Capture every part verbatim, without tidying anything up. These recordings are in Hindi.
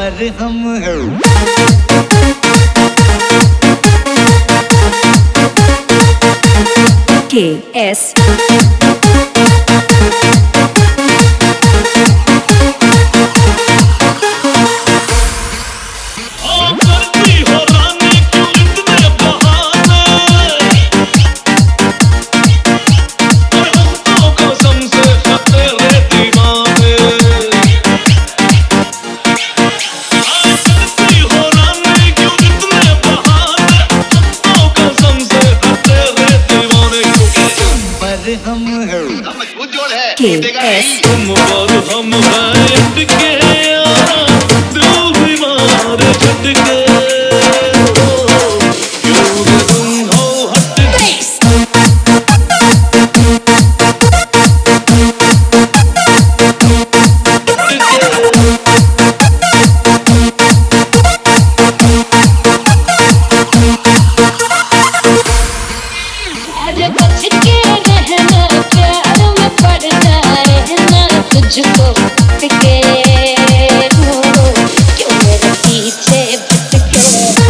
पर हम के एस हम मजबूत जोड़ है के एस तुम और हम बैठ के दिल बीमार झटके क्यों तुम हो हटके अरे बच के रहना प्यार में पड़ना रहना तुझको टिके हो क्यों मेरे पीछे भटके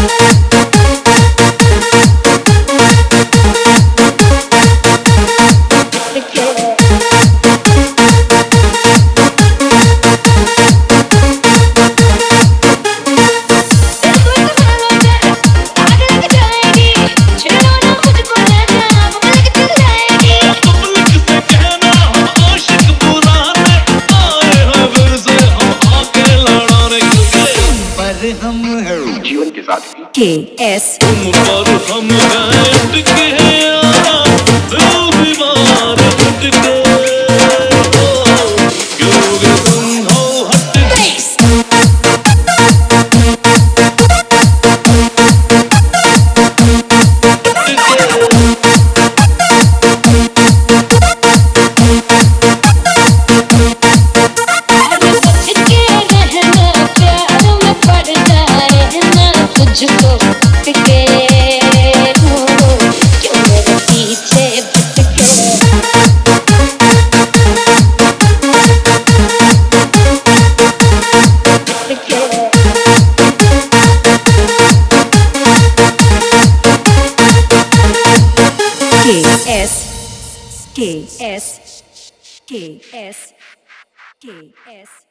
हम जीवन के साथ भी के एस तुम और हम बैठ के दिल बीमार झटके क्यों तुम हो हटके तुझको टिके हो क्यों मेरे पीछे भटके के एस के एस के एस के एस